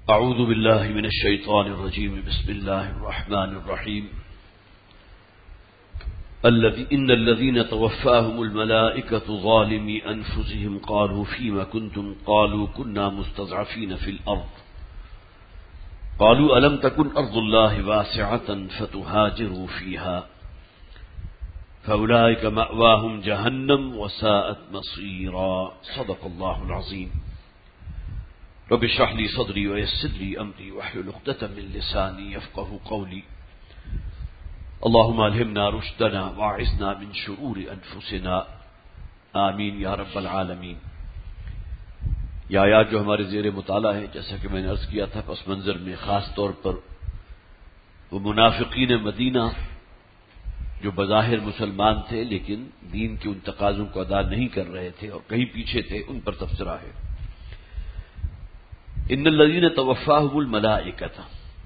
اعوذ باللہ من الشیطان الرجیم بسم اللہ الرحمن الرحیم ان الذين توفاهم الملائكة ظالمي انفسهم قالوا فيما كنتم قالوا كنا مستضعفين في الارض قالوا الم تكن ارض الله واسعة فتهاجروا فيها فاولئك مأواهم جهنم وساءت مصيرا صدق الله العظيم رب اشرح لي صدري ويسر لي امري واحلل عقدة من لساني يفقهوا قولي اللهم الهمنا رشدنا واعصمنا من شرور انفسنا آمین یا رب العالمین۔ یہ آیات جو ہمارے زیر مطالعہ ہے، جیسا کہ میں نے عرض کیا تھا، پس منظر میں خاص طور پر وہ منافقین مدینہ جو بظاہر مسلمان تھے لیکن دین کے ان تقاضوں کو ادا نہیں کر رہے تھے اور کہیں پیچھے تھے، ان پر تبصرہ ہے۔ ان الذین توفاہم الملائکۃ،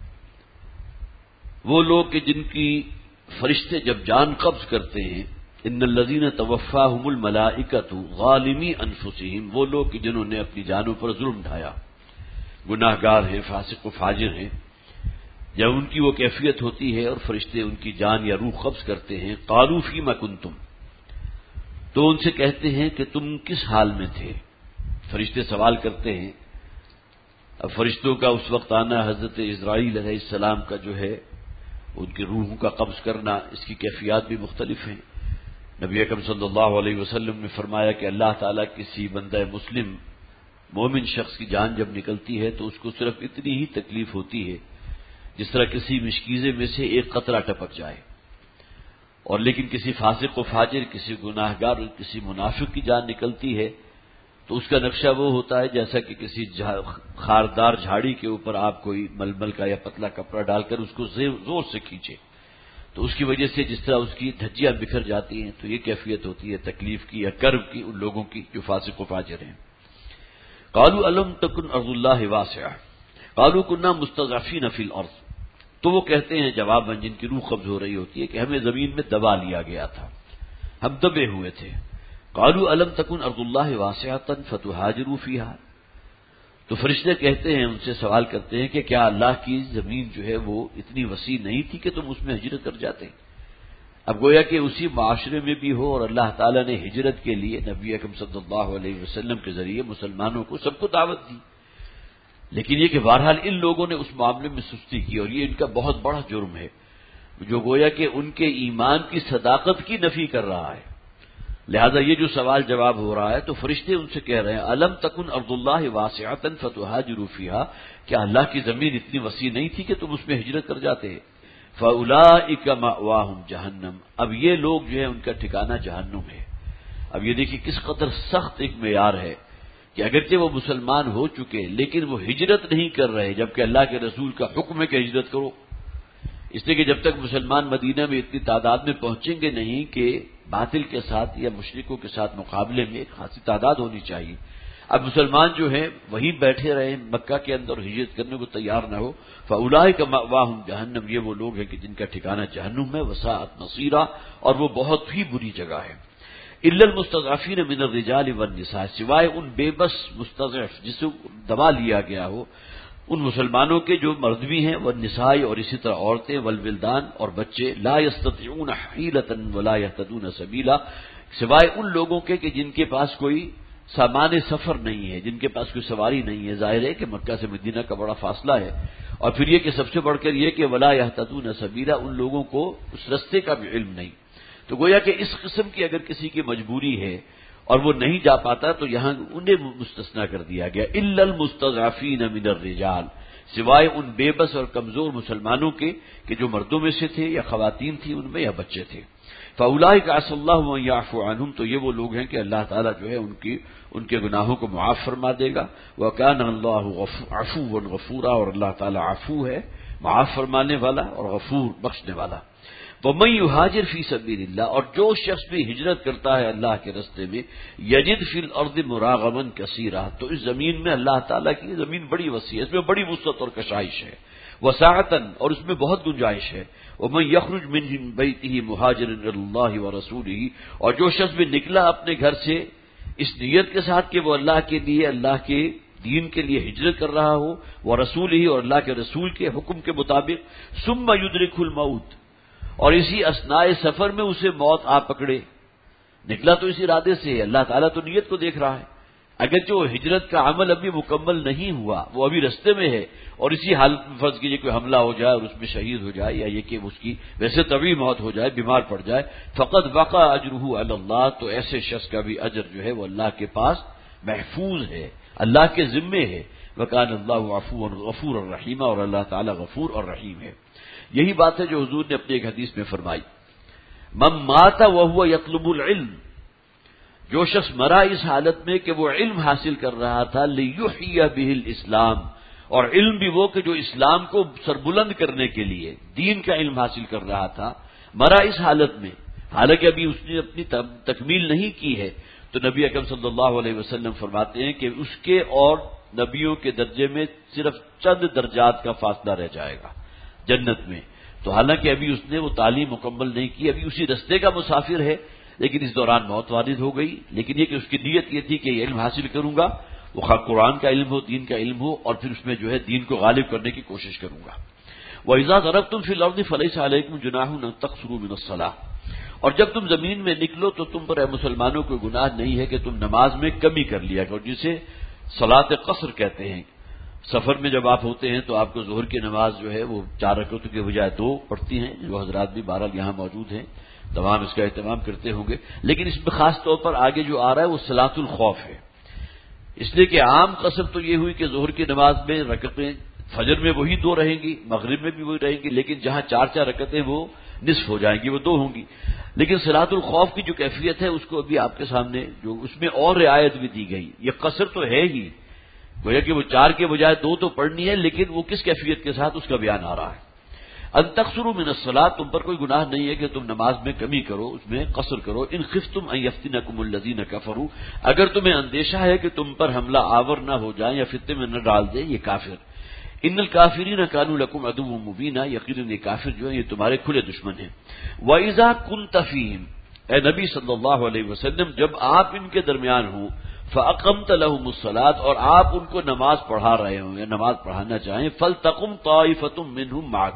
وہ لوگ کہ جن کی فرشتے جب جان قبض کرتے ہیں، ان الذین توفاہم الملائکۃ ظالمی انفسہم، وہ لوگ کہ جنہوں نے اپنی جانوں پر ظلم ڈھایا، گناہ گار ہیں، فاسق و فاجر ہیں، جب ان کی وہ کیفیت ہوتی ہے اور فرشتے ان کی جان یا روح قبض کرتے ہیں، قالوا فیما کنتم، تو ان سے کہتے ہیں کہ تم کس حال میں تھے۔ فرشتے سوال کرتے ہیں۔ اب فرشتوں کا اس وقت آنا، حضرت اسرائیل علیہ السلام کا جو ہے ان کی روحوں کا قبض کرنا، اس کی کیفیات بھی مختلف ہیں۔ نبی اکرم صلی اللہ علیہ وسلم نے فرمایا کہ اللہ تعالیٰ کسی بندہ مسلم مومن شخص کی جان جب نکلتی ہے تو اس کو صرف اتنی ہی تکلیف ہوتی ہے جس طرح کسی مشکیزے میں سے ایک قطرہ ٹپک جائے، اور لیکن کسی فاسق و فاجر، کسی گناہ گار، کسی منافق کی جان نکلتی ہے تو اس کا نقشہ وہ ہوتا ہے جیسا کہ کسی خاردار جھاڑی کے اوپر آپ کوئی ململ کا یا پتلا کپڑا ڈال کر اس کو زور سے کھینچے، تو اس کی وجہ سے جس طرح اس کی دھجیاں بکھر جاتی ہیں، تو یہ کیفیت ہوتی ہے تکلیف کی یا کرب کی ان لوگوں کی جو فاسق و فاجر ہیں۔ قالوا الم تکن ارض اللہ واسعہ قالوا كنا مستضعفین فی الارض، تو وہ کہتے ہیں جواب میں، جن کی روح قبض ہو رہی ہوتی ہے، کہ ہمیں زمین میں دبا لیا گیا تھا، ہم دبے ہوئے تھے۔ قالوا الم تکن ارض اللہ واسعۃ فتہاجروا فیہا، تو فرشتے کہتے ہیں، ان سے سوال کرتے ہیں کہ کیا اللہ کی زمین جو ہے وہ اتنی وسیع نہیں تھی کہ تم اس میں ہجرت کر جاتے؟ اب گویا کہ اسی معاشرے میں بھی ہو، اور اللہ تعالیٰ نے ہجرت کے لیے نبی اکرم صلی اللہ علیہ وسلم کے ذریعے مسلمانوں کو سب کو دعوت دی، لیکن یہ کہ بہرحال ان لوگوں نے اس معاملے میں سستی کی، اور یہ ان کا بہت بڑا جرم ہے جو گویا کہ ان کے ایمان کی صداقت کی نفی کر رہا ہے۔ لہذا یہ جو سوال جواب ہو رہا ہے تو فرشتے ان سے کہہ رہے ہیں، الم تکن ارض اللہ واسعۃ فتہاجروا فیہا، کیا اللہ کی زمین اتنی وسیع نہیں تھی کہ تم اس میں ہجرت کر جاتے؟ فاولئک مأواہم جہنم، اب یہ لوگ جو ہے ان کا ٹھکانہ جہنم ہے۔ اب یہ دیکھیے کس قدر سخت ایک معیار ہے کہ اگرچہ وہ مسلمان ہو چکے لیکن وہ ہجرت نہیں کر رہے، جبکہ اللہ کے رسول کا حکم ہے کہ ہجرت کرو، اس لیے کہ جب تک مسلمان مدینہ میں اتنی تعداد میں پہنچیں گے نہیں کہ باطل کے ساتھ یا مشرکوں کے ساتھ مقابلے میں ایک خاصی تعداد ہونی چاہیے۔ اب مسلمان جو ہیں وہیں بیٹھے رہے مکہ کے اندر، ہجرت کرنے کو تیار نہ ہو، فاولئک مأواہم جہنم، یہ وہ لوگ ہیں کہ جن کا ٹھکانہ جہنم ہے، وساءت مصیرا، اور وہ بہت ہی بری جگہ ہے۔ الا المستضعفین من الرجال والنساء، سوائے ان بے بس مستضعف جسے دبا لیا گیا ہو، ان مسلمانوں کے جو مرد بھی ہیں، والنساء، اور اسی طرح عورتیں، والولدان، اور بچے، لا یستطیعون حیلۃ ولا یہتدون سبیلا، سوائے ان لوگوں کے کہ جن کے پاس کوئی سامان سفر نہیں ہے، جن کے پاس کوئی سواری نہیں ہے۔ ظاہر ہے کہ مکہ سے مدینہ کا بڑا فاصلہ ہے، اور پھر یہ کہ سب سے بڑھ کر یہ کہ ولا یہتدون سبیلا، ان لوگوں کو اس رستے کا بھی علم نہیں۔ تو گویا کہ اس قسم کی اگر کسی کی مجبوری ہے اور وہ نہیں جا پاتا تو یہاں انہیں مستثنیٰ کر دیا گیا، الا المستضعفین من الرجال، سوائے ان بے بس اور کمزور مسلمانوں کے کہ جو مردوں میں سے تھے یا خواتین تھیں ان میں یا بچے تھے۔ فاولئک عسى الله ان يعفو عنهم، تو یہ وہ لوگ ہیں کہ اللہ تعالیٰ جو ہے ان کے گناہوں کو معاف فرما دے گا۔ وكان الله عفوا غفورا، اور اللہ تعالیٰ عفو ہے، معاف فرمانے والا اور غفور بخشنے والا۔ وَمَن يُهَاجِرْ فِي سَبِيلِ اللَّهِ، اور جو شخص بھی ہجرت کرتا ہے اللہ کے راستے میں، یجد فی الارض مراغما کثیرا، تو اس زمین میں اللہ تعالیٰ کی زمین بڑی وسیع ہے، اس میں بڑی وسعت اور کشائش ہے، وسعۃ، اور اس میں بہت گنجائش ہے۔ وَمَن يَخْرُجْ مِن بَيْتِهِ مُهَاجِرًا إِلَى اللَّهِ وَرَسُولِهِ، اور جو شخص بھی نکلا اپنے گھر سے اس نیت کے ساتھ کہ وہ اللہ کے لیے، اللہ کے دین کے لیے ہجرت کر رہا ہو، وہ رسول ہی اور اللہ کے رسول کے حکم کے مطابق، ثم یدرکہ الموت، اور اسی اثناء سفر میں اسے موت آ پکڑے. نکلا تو اس ارادے سے ہے، اللہ تعالیٰ تو نیت کو دیکھ رہا ہے. اگرچہ وہ ہجرت کا عمل ابھی مکمل نہیں ہوا، وہ ابھی رستے میں ہے، اور اسی حالت میں فرض کیجئے کوئی حملہ ہو جائے اور اس میں شہید ہو جائے، یا یہ کہ اس کی ویسے طبعی موت ہو جائے، بیمار پڑ جائے، فقط وقع اجرہ علی اللہ، تو ایسے شخص کا بھی اجر جو ہے وہ اللہ کے پاس محفوظ ہے، اللہ کے ذمے ہے. وکان اللہ عفوا غفورا رحیما، اور اللہ تعالی غفور اور رحیم ہے. یہی بات ہے جو حضور نے اپنی ایک حدیث میں فرمائی، من مات وهو يطلب العلم، جو شخص مرا اس حالت میں کہ وہ علم حاصل کر رہا تھا، لیحیی بہ الاسلام، اور علم بھی وہ کہ جو اسلام کو سربلند کرنے کے لیے دین کا علم حاصل کر رہا تھا، مرا اس حالت میں، حالانکہ ابھی اس نے اپنی تکمیل نہیں کی ہے، تو نبی اکرم صلی اللہ علیہ وسلم فرماتے ہیں کہ اس کے اور نبیوں کے درجے میں صرف چند درجات کا فاصلہ رہ جائے گا جنت میں. تو حالانکہ ابھی اس نے وہ تعلیم مکمل نہیں کی، ابھی اسی رستے کا مسافر ہے، لیکن اس دوران موت وارد ہو گئی. لیکن یہ کہ اس کی نیت یہ تھی کہ یہ علم حاصل کروں گا، وہ خواہ قرآن کا علم ہو، دین کا علم ہو، اور پھر اس میں جو ہے دین کو غالب کرنے کی کوشش کروں گا. وَإِذَا ضَرَبْتُمْ فِي الْأَرْضِ فَلَيْسَ عَلَيْكُمْ جُنَاحٌ أَن تَقْصُرُوا مِنَ الصَّلَاةِ، اور جب تم زمین میں نکلو تو تم پر اے مسلمانوں کو گناہ نہیں ہے کہ تم نماز میں کمی کر لیا کرو، جسے صلاۃ قصر کہتے ہیں. سفر میں جب آپ ہوتے ہیں تو آپ کو ظہر کی نماز جو ہے وہ 4 رکعتوں کے بجائے 2 پڑھتی ہیں، جو حضرات بھی بہرحال یہاں موجود ہیں تمام اس کا اہتمام کرتے ہوں گے. لیکن اس میں خاص طور پر آگے جو آ رہا ہے وہ صلاۃ الخوف ہے، اس لیے کہ عام قسم تو یہ ہوئی کہ ظہر کی نماز میں رکعتیں فجر میں وہی 2 رہیں گی، مغرب میں بھی وہی رہیں گی، لیکن جہاں 4 رکعتیں وہ نصف ہو جائیں گی، وہ 2 ہوں گی. لیکن صلاۃ الخوف کی جو کیفیت ہے اس کو ابھی آپ کے سامنے جو اس میں اور رعایت بھی دی گئی. یہ قصر تو ہے ہی، گویا کہ وہ 4 کے بجائے 2 تو پڑھنی ہے، لیکن وہ کس کیفیت کے ساتھ اس کا بیان آ رہا ہے. ان تقصروا من الصلاۃ، تم پر کوئی گناہ نہیں ہے کہ تم نماز میں کمی کرو، اس میں قصر کرو. ان خفتم ان یفتنکم الذین کفروا، اگر تمہیں اندیشہ ہے کہ تم پر حملہ آور نہ ہو جائیں یا فتنے میں نہ ڈال دیں یہ کافر. ان الکافرین کانوا لکم عدو مبینا، یقیناً یہ کافر جو ہیں یہ تمہارے کھلے دشمن ہیں. وَإِذَا كُنْتَ فِيهِمْ، اے نبی صلی اللہ علیہ وسلم جب آپ ان کے درمیان ہوں، فَأَقَمْتَ لَهُمُ الصَّلَاةَ، اور آپ ان کو نماز پڑھا رہے ہوں یا نماز پڑھانا چاہیں، فَلْتَقُمْ طَائِفَةٌ مِّنْهُمْ مَعَكَ،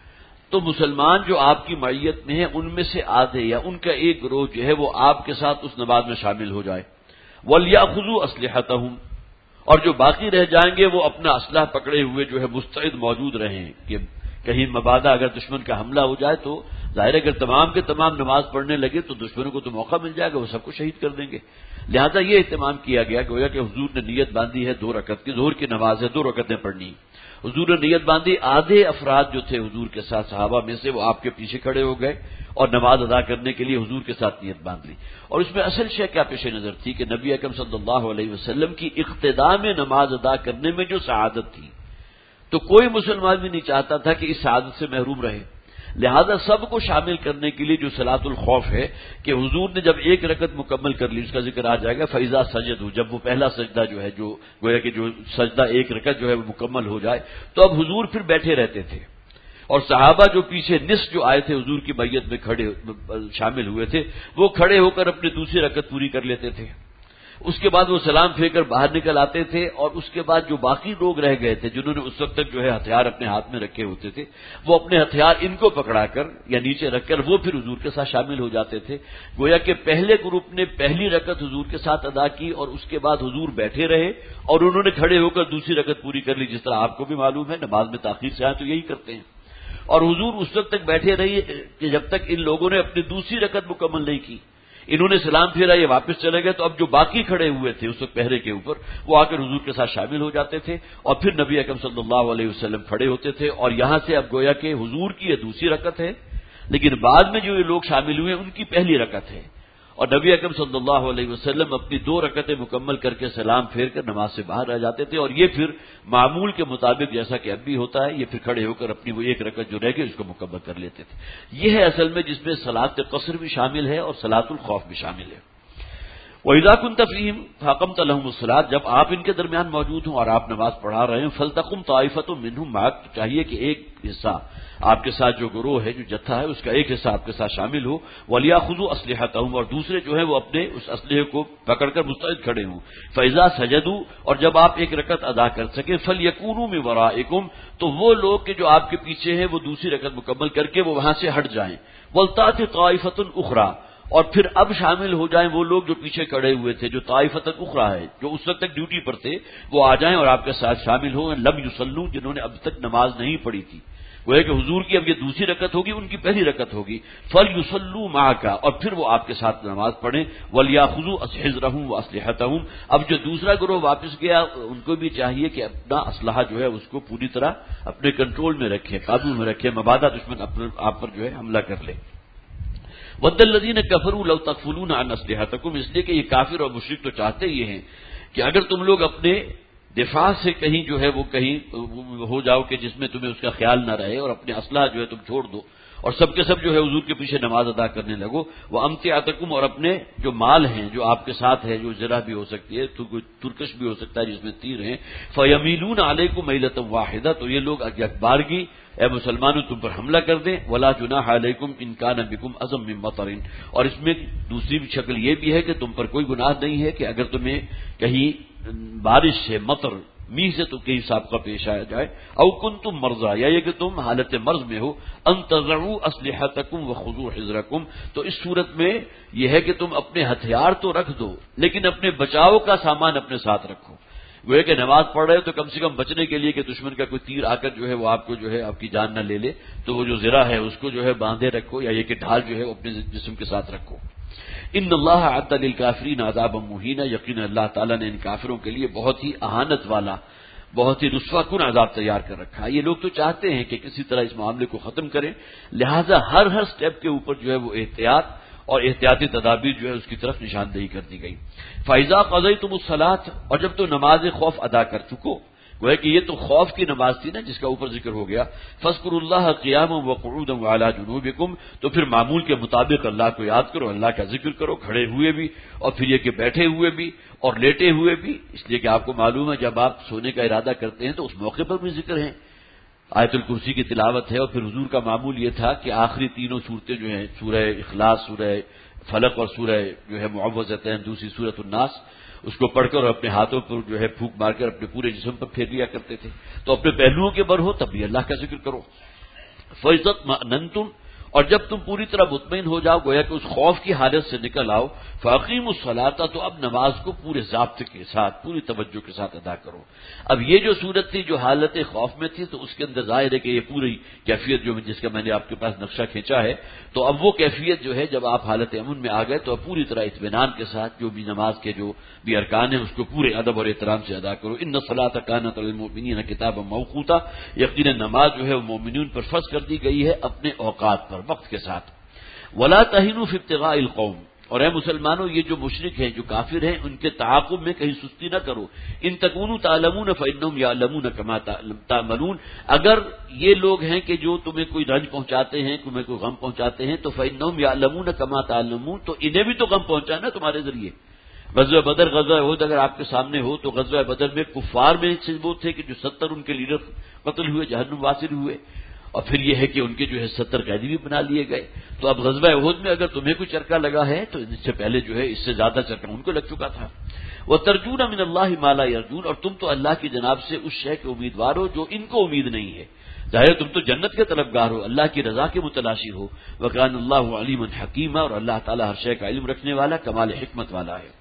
تو مسلمان جو آپ کی معیت میں ہیں ان میں سے آدھے یا ان کا ایک گروہ جو ہے وہ آپ کے ساتھ اس نماز میں شامل ہو جائے. وَلْيَأْخُذُوا أَسْلِحَتَهُمْ، اور جو باقی رہ جائیں گے وہ اپنا اسلحہ پکڑے ہوئے جو ہے مستعد موجود رہیں کہ کہیں مبادا اگر دشمن کا حملہ ہو جائے تو ظاہر ہے اگر تمام کے تمام نماز پڑھنے لگے تو دشمنوں کو تو موقع مل جائے گا، وہ سب کو شہید کر دیں گے. لہذا یہ اہتمام کیا گیا کہ حضور نے نیت باندھی ہے 2 رکعت کی، ظہر کی نماز ہے 2 رکعتیں پڑھنی. حضور نے نیت باندھی، آدھے افراد جو تھے حضور کے ساتھ صحابہ میں سے وہ آپ کے پیچھے کھڑے ہو گئے اور نماز ادا کرنے کے لیے حضور کے ساتھ نیت باندھ لی. اور اس میں اصل شے کیا پیش نظر تھی کہ نبی اکرم صلی اللہ علیہ وسلم کی اقتداء میں نماز ادا کرنے میں جو سعادت تھی، تو کوئی مسلمان بھی نہیں چاہتا تھا کہ اس سعادت سے محروم رہے. لہذا سب کو شامل کرنے کے لیے جو صلاۃ الخوف ہے کہ حضور نے جب 1 رکعت مکمل کر لی، اس کا ذکر آ جائے گا فَإِذَا سَجَدُوا، جب وہ پہلا سجدہ جو ہے جو گویا کہ جو سجدہ 1 رکعت جو ہے وہ مکمل ہو جائے، تو اب حضور پھر بیٹھے رہتے تھے اور صحابہ جو پیچھے نصف جو آئے تھے حضور کی بیعت میں کھڑے شامل ہوئے تھے وہ کھڑے ہو کر اپنی دوسری رکعت پوری کر لیتے تھے. اس کے بعد وہ سلام پھیر کر باہر نکل آتے تھے، اور اس کے بعد جو باقی لوگ رہ گئے تھے جنہوں نے اس وقت تک جو ہے ہتھیار اپنے ہاتھ میں رکھے ہوتے تھے، وہ اپنے ہتھیار ان کو پکڑا کر یا نیچے رکھ کر وہ پھر حضور کے ساتھ شامل ہو جاتے تھے. گویا کہ پہلے گروپ نے پہلی رکعت حضور کے ساتھ ادا کی اور اس کے بعد حضور بیٹھے رہے اور انہوں نے کھڑے ہو کر دوسری رکعت پوری کر لی. جس طرح آپ کو بھی معلوم ہے نماز میں تاخیر سے آئے تو یہی کرتے ہیں. اور حضور اس وقت تک بیٹھے رہے کہ جب تک ان لوگوں نے اپنی دوسری رکعت مکمل نہیں کی. انہوں نے سلام پھیرا، یہ واپس چلے گئے، تو اب جو باقی کھڑے ہوئے تھے اس وقت پہرے کے اوپر وہ آ کر حضور کے ساتھ شامل ہو جاتے تھے اور پھر نبی اکرم صلی اللہ علیہ وسلم کھڑے ہوتے تھے. اور یہاں سے اب گویا کہ حضور کی یہ دوسری رکعت ہے، لیکن بعد میں جو یہ لوگ شامل ہوئے ان کی پہلی رکعت ہے. اور نبی اکرم صلی اللہ علیہ وسلم اپنی 2 رکعتیں مکمل کر کے سلام پھیر کر نماز سے باہر آ جاتے تھے. اور یہ پھر معمول کے مطابق جیسا کہ اب بھی ہوتا ہے یہ پھر کھڑے ہو کر اپنی وہ 1 رکعت جو رہ گئی اس کو مکمل کر لیتے تھے. یہ ہے اصل میں جس میں صلاۃ قصر بھی شامل ہے اور صلاۃ الخوف بھی شامل ہے. وَإِذَا كُنْتَ فِيهِمْ فَأَقَمْتَ لَهُمُ الصَّلَاةَ، جب آپ ان کے درمیان موجود ہوں اور آپ نماز پڑھا رہے ہیں، فَلْتَقُمْ طَائِفَةٌ مِّنْهُمْ مَعَكَ، تو چاہیے کہ ایک حصہ آپ کے ساتھ جو گروہ ہے، جو جتھا ہے، اس کا ایک حصہ آپ کے ساتھ شامل ہو، وَلْيَأْخُذُوا أَسْلِحَتَهُمْ، اور دوسرے جو ہے وہ اپنے اس اسلحے کو پکڑ کر مستعد کھڑے ہوں، فَإِذَا سَجَدُوا، اور جب آپ ایک رکعت ادا کر سکیں، فَلْيَكُونُوا مِن وَرَائِكُمْ، تو وہ لوگ کہ جو آپ کے پیچھے ہیں وہ دوسری رکعت مکمل کر کے وہ وہاں سے ہٹ جائیں، وَلْتَأْتِ طَائِفَةٌ أُخْرَىٰ، اور پھر اب شامل ہو جائیں وہ لوگ جو پیچھے کھڑے ہوئے تھے، جو طائفۃ اخرى ہے، جو اس وقت تک ڈیوٹی پر تھے، وہ آ جائیں اور آپ کے ساتھ شامل ہوں، لم یصلوا، جنہوں نے اب تک نماز نہیں پڑھی تھی، وہ ہے کہ حضور کی اب یہ دوسری رکعت ہوگی، ان کی پہلی رکعت ہوگی، فلیصلوا معک، اور پھر وہ آپ کے ساتھ نماز پڑھیں، ولیاخذوا حذرهم واسلحتهم، اب جو دوسرا گروہ واپس گیا ان کو بھی چاہیے کہ اپنا اسلحہ جو ہے اس کو پوری طرح اپنے کنٹرول میں رکھیں، قابو میں رکھیں، مبادا دشمن آپ پر جو ہے حملہ کر لے۔ وَدَّ الَّذِينَ كَفَرُوا لَوْ تَغْفُلُونَ عَنْ أَسْلِحَتِكُمْ، اس لیے کہ یہ کافر اور مشرک تو چاہتے یہ ہیں کہ اگر تم لوگ اپنے دفاع سے کہیں جو ہے وہ کہیں ہو جاؤ کہ جس میں تمہیں اس کا خیال نہ رہے، اور اپنے اسلحہ جو ہے تم چھوڑ دو اور سب کے سب جو ہے حضور کے پیچھے نماز ادا کرنے لگو، وَأَمْتِعَتَكُمْ، اور اپنے جو مال ہیں جو آپ کے ساتھ ہے، جو زرہ بھی ہو سکتی ہے، ترکش بھی ہو سکتا ہے جس میں تیر ہیں، فَيَمِيلُونَ عَلَيْكُمْ مَيْلَةً وَاحِدَةً، تو یہ لوگ یکبارگی اے مسلمانوں تم پر حملہ کر دیں، وَلَا جُنَاحَ عَلَيْكُمْ إِن كَانَ بِكُمْ أَذًى مِّن مَطَرٍ، اور اس میں دوسری بھی شکل یہ بھی ہے کہ تم پر کوئی گناہ نہیں ہے کہ اگر تمہیں کہیں بارش سے، مطر، میہ سے تو کہیں سابقہ پیش آیا جائے، او کنتم مرضى، یا یہ کہ تم حالت مرض میں ہو، ان تضعوا اسلحتکم وخذوا حذرکم، تو اس صورت میں یہ ہے کہ تم اپنے ہتھیار تو رکھ دو لیکن اپنے بچاؤ کا سامان اپنے ساتھ رکھو، وہ ہے کہ نماز پڑھ رہے تو کم سے کم بچنے کے لیے کہ دشمن کا کوئی تیر آ کر جو ہے وہ آپ کو جو ہے آپ کی جان نہ لے لے، تو وہ جو زرہ ہے اس کو جو ہے باندھے رکھو، یا یہ کہ ڈھال جو ہے وہ اپنے جسم کے ساتھ رکھو۔ ان اللہ اعد للکافرین عذابا مہینا، یقینا اللہ تعالیٰ نے ان کافروں کے لیے بہت ہی اہانت والا، بہت ہی رسوا کن عذاب تیار کر رکھا ہے۔ یہ لوگ تو چاہتے ہیں کہ کسی طرح اس معاملے کو ختم کریں، لہذا ہر سٹیپ کے اوپر جو ہے وہ احتیاط اور احتیاطی تدابیر جو ہے اس کی طرف نشاندہی کر دی گئی۔ فَإِذَا قَضَيْتُمُ الصَّلَاةَ، اور جب تو نماز خوف ادا کر چکو، وہ ہے کہ یہ تو خوف کی نماز تھی نا جس کا اوپر ذکر ہو گیا، فَاذْكُرُوا اللَّهَ قِيَامًا وَقُعُودًا وَعَلَىٰ جُنُوبِكُمْ، تو پھر معمول کے مطابق اللہ کو یاد کرو، اللہ کا ذکر کرو، کھڑے ہوئے بھی اور پھر یہ کہ بیٹھے ہوئے بھی اور لیٹے ہوئے بھی، اس لیے کہ آپ کو معلوم ہے جب آپ سونے کا ارادہ کرتے ہیں تو اس موقع پر بھی ذکر ہے، آیت الکرسی کی تلاوت ہے، اور پھر حضور کا معمول یہ تھا کہ آخری تینوں صورتیں جو ہیں، سورہ اخلاص، سورہ فلق اور سورہ جو ہے معوذتین، دوسری سورۃ الناس، اس کو پڑھ کر اپنے ہاتھوں پر جو ہے پھونک مار کر اپنے پورے جسم پر پھیر لیا کرتے تھے، تو اپنے پہلوؤں کے بر ہو تب بھی اللہ کا ذکر کرو۔ فَإِذَا اطْمَأْنَنْتُمْ، اور جب تم پوری طرح مطمئن ہو جاؤ، گویا کہ اس خوف کی حالت سے نکل آؤ، فَأَقِیمُوا الصَّلَاةَ، تو اب نماز کو پورے ضابطے کے ساتھ، پوری توجہ کے ساتھ ادا کرو۔ اب یہ جو صورت تھی جو حالت خوف میں تھی، تو اس کے اندر ظاہر ہے کہ یہ پوری کیفیت جو جس کا میں نے آپ کے پاس نقشہ کھینچا ہے، تو اب وہ کیفیت جو ہے جب آپ حالت امن میں آ گئے تو اب پوری طرح اطمینان کے ساتھ جو بھی نماز کے جو بھی ارکان ہیں اس کو پورے ادب اور احترام سے ادا کرو۔ ان الصلاۃ کانت علی المؤمنین کتابا موقوتا، یقیناً نماز جو ہے وہ مومنین پر فرض کر دی گئی ہے اپنے اوقات پر، وقت کے ساتھ۔ ولا تہنوا فی ابتغاء القوم، اور اے مسلمانوں یہ جو مشرک ہیں، جو کافر ہیں، ان کے تعاقب میں کہیں سستی نہ کرو۔ ان تکونوا تعلمون فانہم یعلمون کما تعملون، اگر یہ لوگ ہیں کہ جو تمہیں کوئی رنج پہنچاتے ہیں، تمہیں کوئی غم پہنچاتے ہیں، تو فانہم یعلمون کما تعلمون، تو انہیں بھی تو غم پہنچا نا تمہارے ذریعے۔ غزوہ بدر، غزوہ احد اگر آپ کے سامنے ہو تو غزوہ بدر میں کفار میں سے وہ تھے کہ جو 70 ان کے لیڈر قتل ہوئے، جہنم واصل ہوئے، اور پھر یہ ہے کہ ان کے جو ہے 70 قیدی بھی بنا لیے گئے۔ تو اب غزوہ احد میں اگر تمہیں کوئی چرکا لگا ہے تو اس سے پہلے جو ہے اس سے زیادہ چرکا ان کو لگ چکا تھا۔ وَتَرْجُونَ مِنَ اللَّهِ مَا لَا يَرْجُونَ، اور تم تو اللہ کی جناب سے اس شے کے امیدوار ہو جو ان کو امید نہیں ہے۔ ظاہر تم تو جنت کے طلبگار ہو، اللہ کی رضا کے متلاشی ہو۔ وَكَانَ اللَّهُ عَلِيمًا حَكِيمًا، اور اللہ تعالیٰ ہر شے کا علم رکھنے والا، کمال حکمت والا ہے۔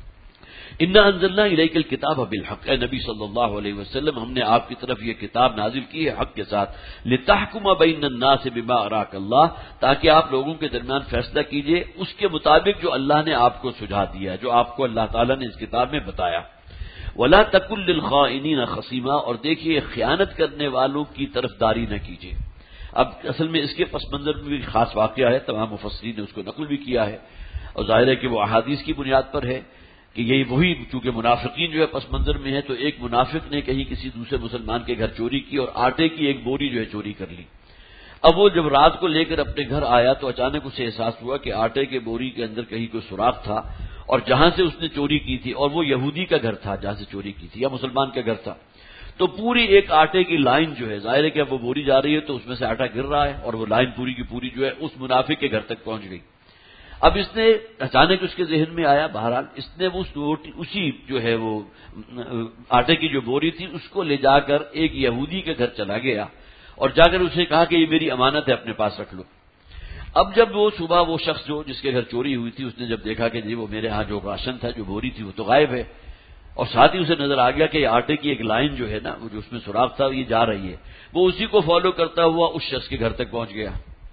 انا انزلنا الیک الکتاب بالحق، اے نبی صلی اللہ علیہ وسلم ہم نے آپ کی طرف یہ کتاب نازل کی ہے حق کے ساتھ، لتحکم بین الناس بما اراک اللہ، تاکہ آپ لوگوں کے درمیان فیصلہ کیجئے اس کے مطابق جو اللہ نے آپ کو سجھا دیا، جو آپ کو اللہ تعالیٰ نے اس کتاب میں بتایا۔ ولا تکن للخائنین خصیما، اور دیکھیے خیانت کرنے والوں کی طرفداری نہ کیجیے۔ اب اصل میں اس کے پس منظر میں بھی خاص واقعہ ہے، تمام مفسرین نے اس کو نقل بھی کیا ہے، اور ظاہر ہے کہ وہ احادیث کی بنیاد پر ہے کہ یہی وہی، چونکہ منافقین جو ہے پس منظر میں ہے، تو ایک منافق نے کہیں کسی دوسرے مسلمان کے گھر چوری کی اور آٹے کی ایک بوری جو ہے چوری کر لی۔ اب وہ جب رات کو لے کر اپنے گھر آیا تو اچانک اسے احساس ہوا کہ آٹے کے بوری کے اندر کہیں کوئی سوراخ تھا، اور جہاں سے اس نے چوری کی تھی، اور وہ یہودی کا گھر تھا جہاں سے چوری کی تھی، یا مسلمان کا گھر تھا، تو پوری ایک آٹے کی لائن جو ہے، ظاہر ہے کہ اب وہ بوری جا رہی ہے تو اس میں سے آٹا گر رہا ہے، اور وہ لائن پوری کی پوری جو ہے اس منافق کے گھر تک پہنچ گئی۔ اب اس نے اچانک اس کے ذہن میں آیا، بہرحال اس نے اسی جو ہے وہ آٹے کی جو بوری تھی اس کو لے جا کر ایک یہودی کے گھر چلا گیا، اور جا کر اسے کہا کہ یہ میری امانت ہے، اپنے پاس رکھ لو۔ اب جب وہ صبح وہ شخص جس کے گھر چوری ہوئی تھی، اس نے جب دیکھا کہ جی وہ میرے ہاں جو راشن تھا، جو بوری تھی، وہ تو غائب ہے، اور ساتھ ہی اسے نظر آ گیا کہ یہ آٹے کی ایک لائن جو ہے نا، وہ جو اس میں سوراخ تھا، یہ جا رہی ہے، وہ اسی کو فالو کرتا ہوا اس شخص کے گھر تک پہنچ گیا۔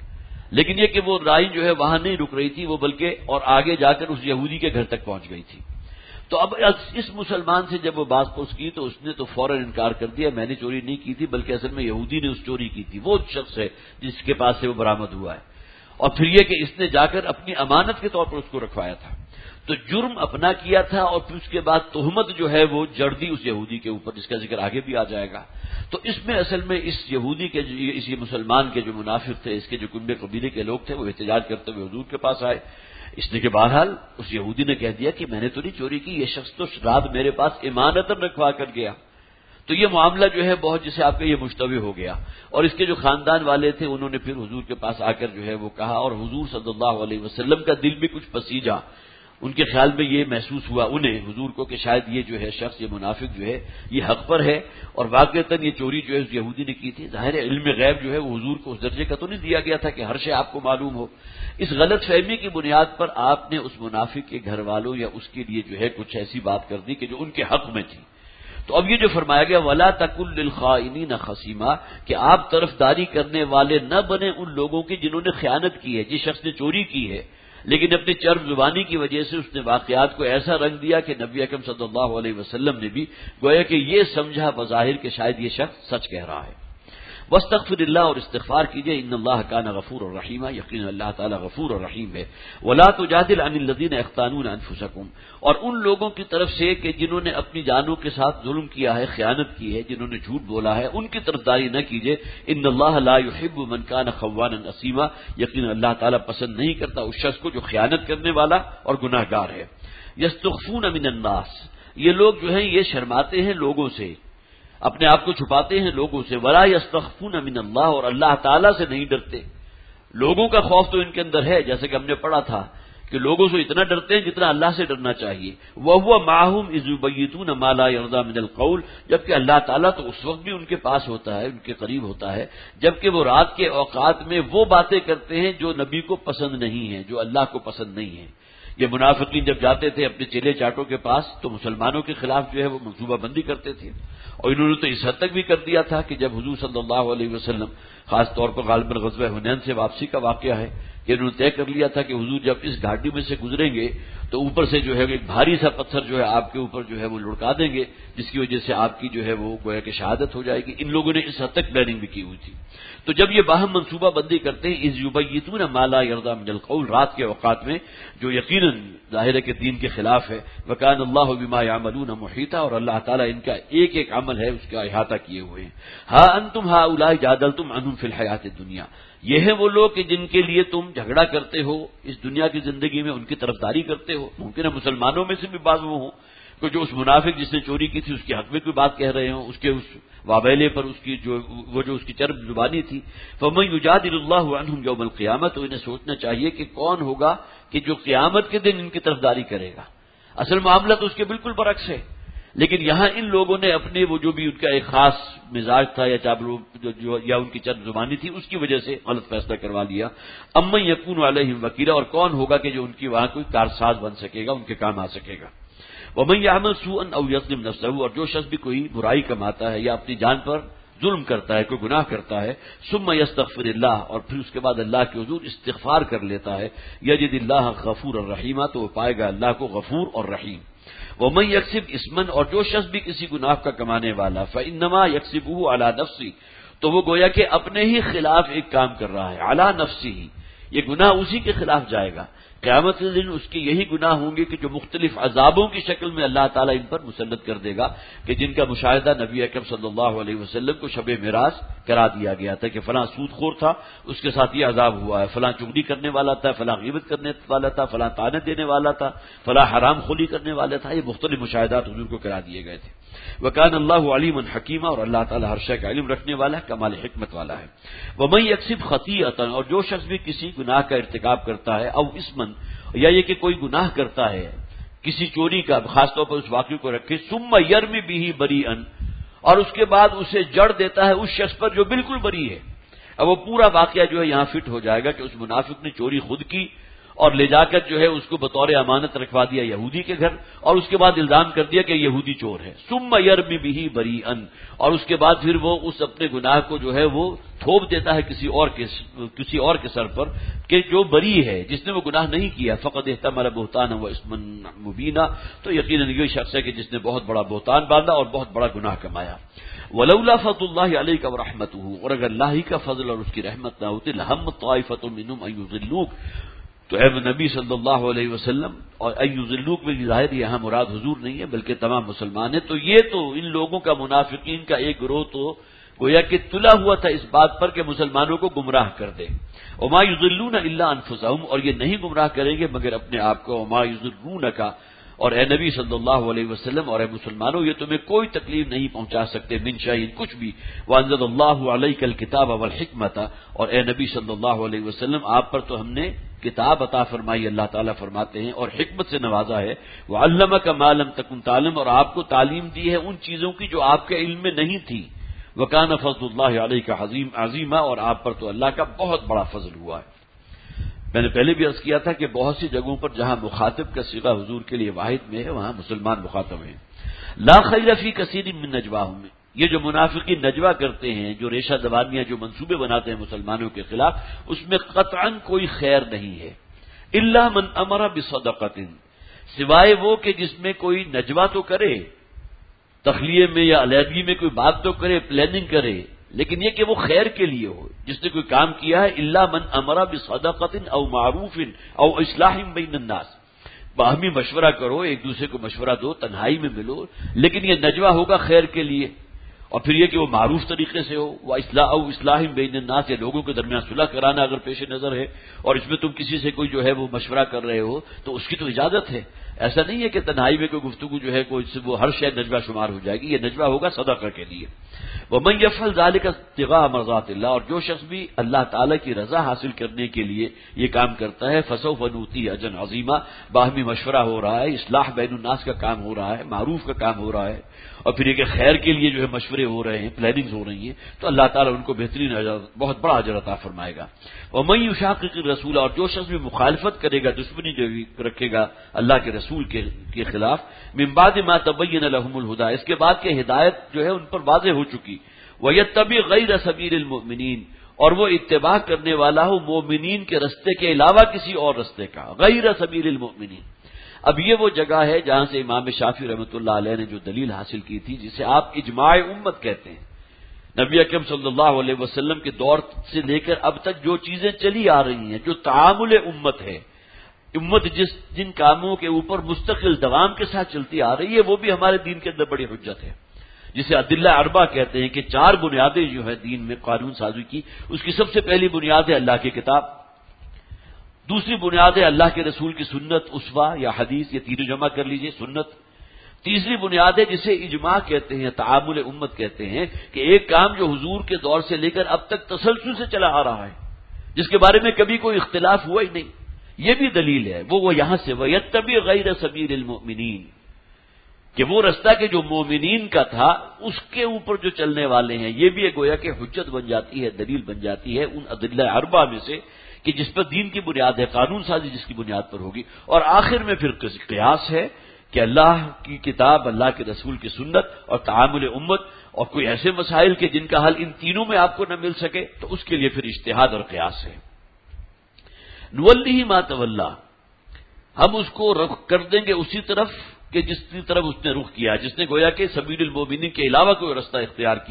لیکن یہ کہ وہ لائن جو ہے وہاں نہیں رک رہی تھی، وہ بلکہ اور آگے جا کر اس یہودی کے گھر تک پہنچ گئی تھی۔ تو اب اس مسلمان سے جب وہ بات پوچھ کی تو اس نے تو فوراً انکار کر دیا، میں نے چوری نہیں کی تھی، بلکہ اصل میں یہودی نے اس چوری کی تھی، وہ شخص ہے جس کے پاس سے وہ برآمد ہوا ہے۔ اور پھر یہ کہ اس نے جا کر اپنی امانت کے طور پر اس کو رکھوایا تھا، تو جرم اپنا کیا تھا، اور پھر اس کے بعد تہمت جو ہے وہ جڑ دی اس یہودی کے اوپر، جس کا ذکر آگے بھی آ جائے گا۔ تو اس میں اصل میں اس یہودی کے اس مسلمان کے جو منافق تھے، اس کے جو کنبے قبیلے کے لوگ تھے، وہ احتجاج کرتے ہوئے حضور کے پاس آئے۔ اس نے کہ بہرحال اس یہودی نے کہہ دیا کہ میں نے تو نہیں چوری کی، یہ شخص تو رات میرے پاس امانتاً رکھوا کر گیا۔ تو یہ معاملہ جو ہے بہت جسے آپ کا یہ مشتبہ ہو گیا، اور اس کے جو خاندان والے تھے انہوں نے پھر حضور کے پاس آ کر جو ہے وہ کہا، اور حضور صلی اللہ علیہ وسلم کا دل بھی کچھ پسیجا، ان کے خیال میں یہ محسوس ہوا انہیں حضور کو کہ شاید یہ جو ہے شخص، یہ منافق جو ہے یہ حق پر ہے، اور واقعتاً یہ چوری جو ہے اس یہودی نے کی تھی۔ ظاہر ہے علم غیب جو ہے وہ حضور کو اس درجے کا تو نہیں دیا گیا تھا کہ ہر شے آپ کو معلوم ہو۔ اس غلط فہمی کی بنیاد پر آپ نے اس منافق کے گھر والوں یا اس کے لیے جو ہے کچھ ایسی بات کر دی کہ جو ان کے حق میں تھی۔ تو اب یہ جو فرمایا گیا وَلَا تَكُن لِّلْخَائِنِينَ خَصِيمًا، کہ آپ طرفداری کرنے والے نہ بنے ان لوگوں کی جنہوں نے خیانت کی ہے۔ جس شخص نے چوری کی ہے لیکن اپنی چرب زبانی کی وجہ سے اس نے واقعات کو ایسا رنگ دیا کہ نبی اکرم صلی اللہ علیہ وسلم نے بھی گویا کہ یہ سمجھا بظاہر کہ شاید یہ شخص سچ کہہ رہا ہے۔ واستغفر اللہ، اور استغفار کیجئے، ان اللہ کان غفور الرحیم، یقینا اللہ تعالی غفور الرحیم ہے۔ ولا تجادل عن الذین یختانون انفسکم، اور ان لوگوں کی طرف سے کہ جنہوں نے اپنی جانوں کے ساتھ ظلم کیا ہے، خیانت کی ہے، جنہوں نے جھوٹ بولا ہے، ان کی طرفداری نہ کیجئے۔ ان اللہ لا يحب من کان خوانا اثیما، یقینا اللہ تعالی پسند نہیں کرتا اس شخص کو جو خیانت کرنے والا اور گناہ گار ہے۔ یستخفون من الناس، یہ لوگ جو ہیں یہ شرماتے ہیں لوگوں سے، اپنے آپ کو چھپاتے ہیں لوگوں سے۔ ولا یستخفون من اللہ، اور اللہ تعالیٰ سے نہیں ڈرتے۔ لوگوں کا خوف تو ان کے اندر ہے، جیسے کہ ہم نے پڑھا تھا کہ لوگوں سے اتنا ڈرتے ہیں جتنا اللہ سے ڈرنا چاہیے۔ وَهُوَ مَعَهُمْ إِذْ يُبَيِّتُونَ مَا لَا يَرْضَىٰ مِنَ الْقَوْلِ، جبکہ اللہ تعالیٰ تو اس وقت بھی ان کے پاس ہوتا ہے، ان کے قریب ہوتا ہے، جبکہ وہ رات کے اوقات میں وہ باتیں کرتے ہیں جو نبی کو پسند نہیں ہیں، جو اللہ کو پسند نہیں ہیں۔ یہ منافقین جب جاتے تھے اپنے چیلے چاٹوں کے پاس تو مسلمانوں کے خلاف جو ہے وہ منصوبہ بندی کرتے تھے، اور انہوں نے تو اس حد تک بھی کر دیا تھا کہ جب حضور صلی اللہ علیہ وسلم خاص طور پر غالباً غزوہ حنین سے واپسی کا واقعہ ہے کہ انہوں نے طے کر لیا تھا کہ حضور جب اس گھاٹی میں سے گزریں گے تو اوپر سے جو ہے ایک بھاری سا پتھر جو ہے آپ کے اوپر جو ہے وہ لڑکا دیں گے، جس کی وجہ سے آپ کی جو ہے وہ گویا کہ شہادت ہو جائے گی۔ ان لوگوں نے اس حد تک پلاننگ بھی کی ہوئی تھی۔ تو جب یہ باہم منصوبہ بندی کرتے ہیں اذ یبیتون ما لا یرضی من القول، رات کے اوقات میں، جو یقیناً ظاہر ہے کہ دین کے خلاف ہے۔ وکان اللہ بما یعملون محیطا، اور اللہ تعالیٰ ان کا ایک ایک عمل ہے اس کا احاطہ کیے ہوئے ہیں۔ ہاں انتم ہؤلاء جادلتم عنہم فی الحیات الدنیا، یہ ہیں وہ لوگ کہ جن کے لیے تم جھگڑا کرتے ہو اس دنیا کی زندگی میں، ان کی طرفداری کرتے ہو۔ ممکن ہے مسلمانوں میں سے بھی بعض وہ ہوں کہ جو اس منافق جس نے چوری کی تھی اس کے حق میں کوئی بات کہہ رہے ہوں، اس کے اس وابیلے پر اس کی جو اس کی چرب زبانی تھی۔ فمن یجادل اللہ عنہم یوم القیامہ، تو انہیں سوچنا چاہیے کہ کون ہوگا کہ جو قیامت کے دن ان کی طرفداری کرے گا۔ اصل معاملہ تو اس کے بالکل برعکس ہے، لیکن یہاں ان لوگوں نے اپنے وہ جو بھی ان کا ایک خاص مزاج تھا یا چابلو یا ان کی چرب زبانی تھی اس کی وجہ سے غلط فیصلہ کروا لیا۔ امن یکون علیہم وکیلا، اور کون ہوگا کہ جو ان کی وہاں کوئی کارساز بن سکے گا، ان کے کام آ سکے گا۔ ومن یعمل سوءا او یظلم نفسہ، اور جو شخص بھی کوئی برائی کماتا ہے یا اپنی جان پر ظلم کرتا ہے، کوئی گناہ کرتا ہے، ثم یستغفر اللہ، اور پھر اس کے بعد اللہ کے حضور استغفار کر لیتا ہے، یجد اللہ غفور الرحیم، تو وہ پائے گا اللہ کو غفور اور رحیم۔ ومن یکسب اسما، اور جو شخص بھی کسی گناہ کا کمانے والا، فانما یکسبہ علی نفسہ، تو وہ گویا کہ اپنے ہی خلاف ایک کام کر رہا ہے، علی نفسہ، یہ گناہ اسی کے خلاف جائے گا قیامت کے دن اس کے یہی گناہ ہوں گے کہ جو مختلف عذابوں کی شکل میں اللہ تعالیٰ ان پر مسلط کر دے گا، کہ جن کا مشاہدہ نبی اکرم صلی اللہ علیہ وسلم کو شب معراج کرا دیا گیا تھا کہ فلاں سود خور تھا، اس کے ساتھ یہ عذاب ہوا ہے، فلاں چغلی کرنے والا تھا، فلاں غیبت کرنے والا تھا، فلاں طعنہ دینے والا تھا، فلاں حرام خوری کرنے والا تھا. یہ مختلف مشاہدات حضور کو کرا دیے گئے تھے. وکان اللہ علیما حکیما، اور اللہ تعالیٰ ہر شے کا علم رکھنے والا ہے، کمال حکمت والا ہے. ومن یکسب خطیئۃ، اور جو شخص بھی کسی گناہ کا ارتکاب کرتا ہے، او اسما، یا یہ کہ کوئی گناہ کرتا ہے کسی چوری کا، خاص طور پر اس واقعے کو رکھے، ثم یرمی بہ بریئا، اور اس کے بعد اسے جڑ دیتا ہے اس شخص پر جو بالکل بری ہے. اب وہ پورا واقعہ جو ہے یہاں فٹ ہو جائے گا کہ اس منافق نے چوری خود کی اور لے جا کر جو ہے اس کو بطور امانت رکھوا دیا یہودی کے گھر، اور اس کے بعد الزام کر دیا کہ یہودی چور ہے. ثم یرمی بہ بریئا، اور اس کے بعد پھر وہ اس اپنے گناہ کو جو ہے وہ تھوپ دیتا ہے کسی اور کے سر پر کہ جو بری ہے، جس نے وہ گناہ نہیں کیا. فقد احتمل بہتانا و اسما مبینا، تو یقیناً یہ شخص ہے کہ جس نے بہت بڑا بہتان باندھا اور بہت بڑا گناہ کمایا. ولولا فضل اللہ علیک ورحمتہ، اور اگر اللہ ہی کا فضل اور اس کی رحمت نہ ہوتی، لہم طائفۃ منہم ان یضلوک، تو اے نبی صلی اللہ علیہ وسلم، اور ان یضلوک میں ظاہر یہاں مراد حضور نہیں ہے بلکہ تمام مسلمان ہیں. تو یہ تو ان لوگوں کا، منافقین کا ایک گروہ تو گویا کہ تلا ہوا تھا اس بات پر کہ مسلمانوں کو گمراہ کر دے. وما یضلون الا انفسهم، اور یہ نہیں گمراہ کریں گے مگر اپنے آپ کو. وما یضرونک، اور اے نبی صلی اللہ علیہ وسلم اور اے مسلمانوں، یہ تمہیں کوئی تکلیف نہیں پہنچا سکتے، من شیء، کچھ بھی. وانزل اللہ علیک الکتاب والحکمت، اور اے نبی صلی اللہ علیہ وسلم آپ پر تو ہم نے کتاب عطا فرمائی، اللہ تعالیٰ فرماتے ہیں، اور حکمت سے نوازا ہے. وعلمک ما لم تکن تعلم، اور آپ کو تعلیم دی ہے ان چیزوں کی جو آپ کے علم میں نہیں تھی. وکان فضل اللہ علیک عظیما، اور آپ پر تو اللہ کا بہت بڑا فضل ہوا ہے. میں نے پہلے بھی عرض کیا تھا کہ بہت سی جگہوں پر جہاں مخاطب کا صیغہ حضور کے لیے واحد میں ہے، وہاں مسلمان مخاطب ہیں. لا خیر فی کثیر من نجواہم، یہ جو منافقین نجوا کرتے ہیں، جو ریشہ دوانیاں، جو منصوبے بناتے ہیں مسلمانوں کے خلاف، اس میں قطعاً کوئی خیر نہیں ہے. الا من امر بصدقۃ، سوائے وہ کہ جس میں کوئی نجوا تو کرے، تخلیے میں یا علیحدگی میں کوئی بات تو کرے، پلاننگ کرے، لیکن یہ کہ وہ خیر کے لیے ہو. جس نے کوئی کام کیا ہے، الا من امر بصدقۃ او معروف او اصلاح بین الناس، باہمی مشورہ کرو، ایک دوسرے کو مشورہ دو، تنہائی میں ملو، لیکن یہ نجوا ہوگا خیر کے لیے. اور پھر یہ کہ وہ معروف طریقے سے ہو، وہ اصلاح بین الناس، یا لوگوں کے درمیان صلح کرانا اگر پیش نظر ہے، اور اس میں تم کسی سے کوئی جو ہے وہ مشورہ کر رہے ہو تو اس کی تو اجازت ہے. ایسا نہیں ہے کہ تنہائی میں کوئی گفتگو جو ہے کوئی وہ ہر شے نجوا شمار ہو جائے گی. یہ نجوا ہوگا صدقہ کے لیے. ومن یفعل ذلک ابتغاء مرضات اللہ، اور جو شخص بھی اللہ تعالیٰ کی رضا حاصل کرنے کے لیے یہ کام کرتا ہے، فسوف نؤتیہ اجرا عظیما، باہمی مشورہ ہو رہا ہے، اصلاح بین الناس کا کام ہو رہا ہے، معروف کا کام ہو رہا ہے، اور پھر یہ کہ خیر کے لیے جو ہے مشورے ہو رہے ہیں، پلاننگز ہو رہی ہیں، تو اللہ تعالیٰ ان کو بہترین اجر، بہت بڑا اجر عطا فرمائے گا. ومن یشاقق الرسول، اور جو شخص بھی مخالفت کرے گا، دشمنی جو رکھے گا اللہ کے رسول کے خلاف، من بعد ما تبین لهم الهدى، اس کے بعد کہ ہدایت جو ہے ان پر واضح ہو چکی، وَيَتَّبِعْ غَيْرَ سَبِيلِ الْمُؤْمِنِينَ، اور وہ اتباع کرنے والا ہو مومنین کے رستے کے علاوہ کسی اور رستے کا، غیر سبیل المؤمنین. اب یہ وہ جگہ ہے جہاں سے امام شافعی رحمۃ اللہ علیہ نے جو دلیل حاصل کی تھی، جسے آپ اجماع امت کہتے ہیں. نبی اکرم صلی اللہ علیہ وسلم کے دور سے لے کر اب تک جو چیزیں چلی آ رہی ہیں، جو تعامل امت ہے، امت جن کاموں کے اوپر مستقل دوام کے ساتھ چلتی آ رہی ہے، وہ بھی ہمارے دین کے اندر بڑی حجت ہے، جسے ادلہ اربع کہتے ہیں کہ 4 بنیادیں جو ہے دین میں قانون سازی کی. اس کی سب سے پہلی بنیاد ہے اللہ کی کتاب، دوسری بنیاد ہے اللہ کے رسول کی سنت، اسوہ یا حدیث، یہ تینوں جمع کر لیجئے، سنت. تیسری بنیاد ہے جسے اجماع کہتے ہیں، تعامل امت کہتے ہیں، کہ ایک کام جو حضور کے دور سے لے کر اب تک تسلسل سے چلا آ رہا ہے، جس کے بارے میں کبھی کوئی اختلاف ہوا ہی نہیں، یہ بھی دلیل ہے. وہ یہاں سے وَيَتَّبِعْ غَيْرَ سَبِيلِ الْمُؤْمِنِينَ، کہ وہ رستہ کہ جو مومنین کا تھا اس کے اوپر جو چلنے والے ہیں، یہ بھی گویا کہ حجت بن جاتی ہے، دلیل بن جاتی ہے ان ادلہ اربع میں سے، کہ جس پر دین کی بنیاد ہے، قانون سازی جس کی بنیاد پر ہوگی. اور آخر میں پھر قیاس ہے کہ اللہ کی کتاب، اللہ کے رسول کی سنت اور تعامل امت، اور کوئی ایسے مسائل کہ جن کا حل ان تینوں میں آپ کو نہ مل سکے تو اس کے لیے پھر اجتہاد اور قیاس ہے. نولیہ ما تولی، ہم اس کو رخ کر دیں گے اسی طرف کہ جس کی طرف اس نے رخ کیا، جس نے گویا کہ سبیل المومنین کے علاوہ کوئی رستہ اختیار کیا.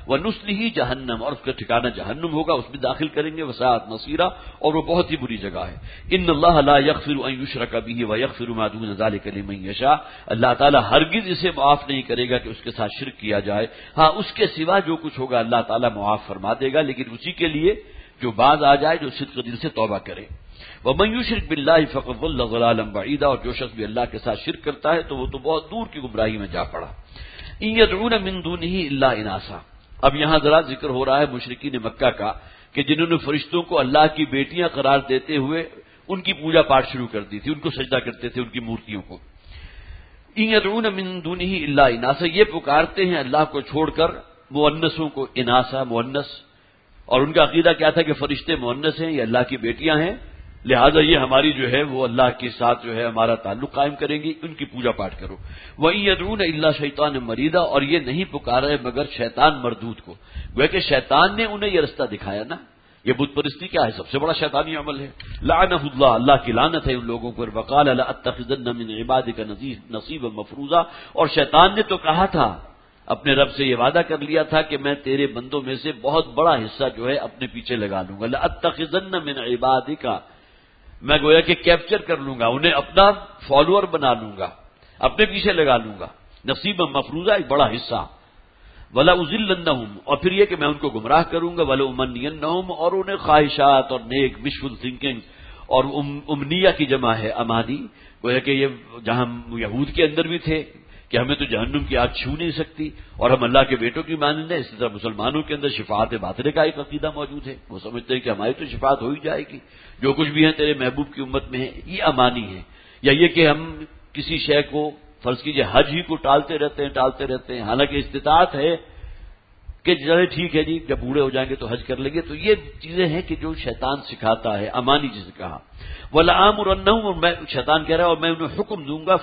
وَنُصْلِهِ جہنم، اور اس کا ٹھکانہ جہنم ہوگا، اس میں داخل کریں گے، وساءت مصیرا، اور وہ بہت ہی بری جگہ ہے۔ ان اللہ لا یغفر ان یشرک بہ ویغفر ما دون ذلک لمن یشاء، اللہ تعالیٰ ہرگز اسے معاف نہیں کرے گا کہ اس کے ساتھ شرک کیا جائے، ہاں اس کے سوا جو کچھ ہوگا اللہ تعالیٰ معاف فرما دے گا، لیکن اسی کے لیے جو باز آ جائے، جو صدق دل سے توبہ کرے۔ وَمَن يُشْرِكْ بِاللَّهِ فَقَدْ ضَلَّ ضَلَالًا بَعِيدًا، اور جو شخص بھی اللہ کے ساتھ شرک کرتا ہے تو وہ تو بہت دور کی گمراہی میں جا پڑا۔ إِن يَدْعُونَ مِن دُونِهِ إِلَّا إِنَاثًا، اب یہاں ذرا ذکر ہو رہا ہے مشرکین مکہ کا کہ جنہوں نے فرشتوں کو اللہ کی بیٹیاں قرار دیتے ہوئے ان کی پوجا پاٹ شروع کر دی تھی، ان کو سجدہ کرتے تھے، ان کی مورتیوں کو۔ إِن يَدْعُونَ مِن دُونِهِ إِلَّا إِنَاثًا، یہ پکارتے ہیں اللہ کو چھوڑ کر مؤنثوں کو، اناسا مؤنث، اور ان کا عقیدہ کیا تھا کہ فرشتے مؤنث ہیں، یہ اللہ کی بیٹیاں ہیں، لہذا یہ ہماری جو ہے وہ اللہ کے ساتھ جو ہے ہمارا تعلق قائم کریں گی، ان کی پوجا پاٹ کرو۔ وَإِن يَدْعُونَ إِلَّا شَيْطَانًا مَرِيدًا، اور یہ نہیں پکارا ہے مگر شیطان مردود کو، گویا کہ شیطان نے انہیں یہ رستہ دکھایا نا۔ یہ بت پرستی کیا ہے؟ سب سے بڑا شیطانی عمل ہے۔ لعنہ اللہ، اللہ کی لعنت ہے ان لوگوں پر۔ وقال لأتخذن من عبادك نصیبا مفروضا، اور شیطان نے تو کہا تھا، اپنے رب سے یہ وعدہ کر لیا تھا کہ میں تیرے بندوں میں سے بہت بڑا حصہ جو ہے اپنے پیچھے لگا لوں گا۔ لأتخذن من عبادك، میں گویا کہ کیپچر کر لوں گا، انہیں اپنا فالوور بنا لوں گا، اپنے پیچھے لگا لوں گا۔ نصیبا مفروضا، ایک بڑا حصہ۔ وَلَأُضِلَّنَّهُمْ، اور پھر یہ کہ میں ان کو گمراہ کروں گا۔ وَلَأُمَنِّيَنَّهُمْ، اور انہیں خواہشات اور نیک وشفل تھنکنگ، اور امنیہ کی جمع ہے امانی، گویا کہ یہ جہاں یہود کے اندر بھی تھے کہ ہمیں تو جہنم کی آگ چھو نہیں سکتی اور ہم اللہ کے بیٹوں کی مانند ہیں، اسی طرح مسلمانوں کے اندر شفاعت باطنہ کا ایک عقیدہ موجود ہے، وہ سمجھتے ہیں کہ ہماری تو شفاعت ہو ہی جائے گی، جو کچھ بھی ہے تیرے محبوب کی امت میں ہے، یہ امانی ہے۔ یا یہ کہ ہم کسی شے کو، فرض کیجئے حج ہی کو ٹالتے رہتے ہیں، حالانکہ استطاعت ہے کہ چلے ٹھیک ہے جی جب بوڑھے ہو جائیں گے تو حج کر لیں گے، تو یہ چیزیں ہیں کہ جو شیطان سکھاتا ہے، امانی جسے کہا۔ وَلَآمُرَنَّهُمْ، اور میں، شیطان کہہ رہا ہے، اور میں انہیں حکم دوں گا،